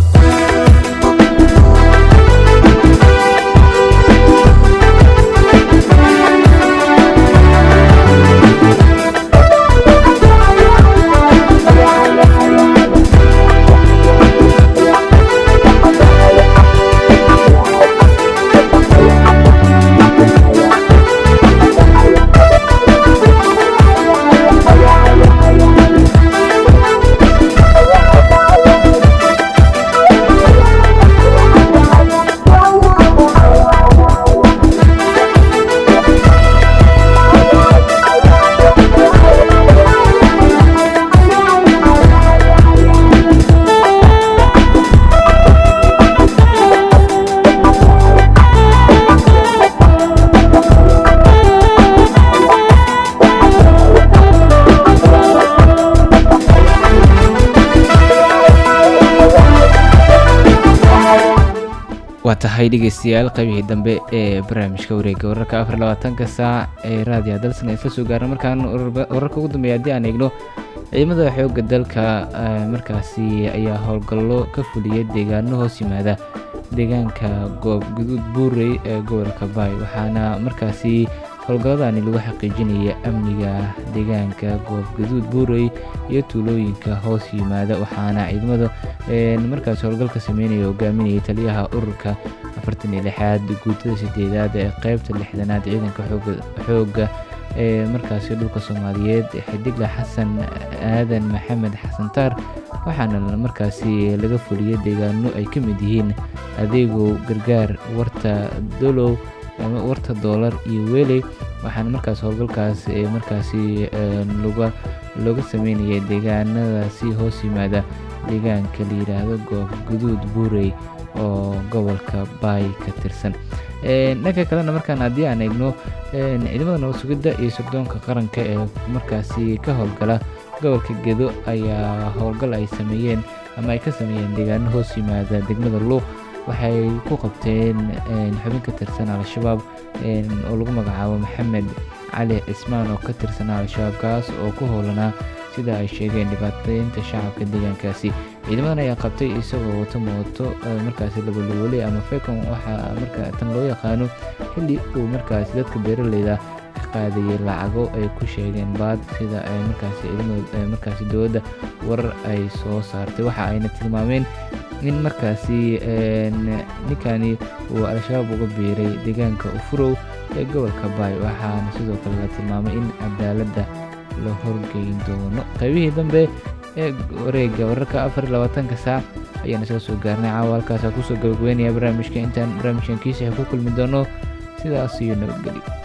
tahay dhegeystayaal qaybihii dambe ee barnaamijka wareegga wararka 24 saac ee raadiyo dalsan isla soo gaarna markaan wararka ugu dambeeya haddii aan eegno ciidamada xoogga dalka markaasi ayaa howlgallo ka fuliyay deegaano hoos yimaada deegaanka goob guduud buurey ee gobolka Baay waxaana markaasi howlgalladani lagu xaqiijinaya amniga deegaanka goob guduud buurey iyo tuulooyinka hoos yimaada waxaana ciidamada markaas howlgalka sameynaya hogaaminaya taliyaha ururka 46aad guutada 8aad ee qaybta 6aad ciidanka xoogga ee markaasi dhulka Soomaaliyeed xidigla Xasan Aadan Maxamed Xasan Taar waxaana markaasi laga fuliyay deegaano ay ka mid yihiin adeego gargaar warta dolow ama warta dollar iyo weeley waxaana markaas howlgalkaas markaasi looga sameynayay deegaanadaasi hoos yimaada deegaanka la yiraahdo goob guduud buurey oo gobolka Baay ka tirsan dhanka kalena markaan haddii aan eegno ciidamada nabad sugidda iyo sirdoonka qaranka ee markaasi ka howlgala gobolka Gedo ayaa howlgal ay sameeyeen ama ay ka sameeyeen deegaano hoos yimaada degmada Luuq waxay ku qabteen xubin ka tirsan al-shabaab oo lagu magacaabo Maxamed Cali Ismaan oo ka tirsan al-shabaab kaas oo ku howlanaa sida ay sheegeen dhibaataynta shacabka deegaankaasi ciidamadan ayaa qabtay isagoo wata mooto markaasi labalawale ama fekon waxa markaa tan loo yaqaano xilli uu markaasi dadka beeraleyda ka qaadayay lacago ay ku sheegeen baad sida ay markaasi ciidamada markaasi dowladda warar ay soo saartay waxa ayna tilmaameen in markaasi ninkani uu al-shabaab uga biiray deegaanka Ufurow ee gobolka Baay waxaana sidoo kale la tilmaamay in cadaaladda la horgeyn doono qaybihii dambe ee wareegga wararka 24 saac ayaan isla soo gaarnay caawa halkaas ku soo gabagabeynaya barnaamijka intaan barnaamijkan kiisa ku kulmi doono sidaas iyo nabadgelyo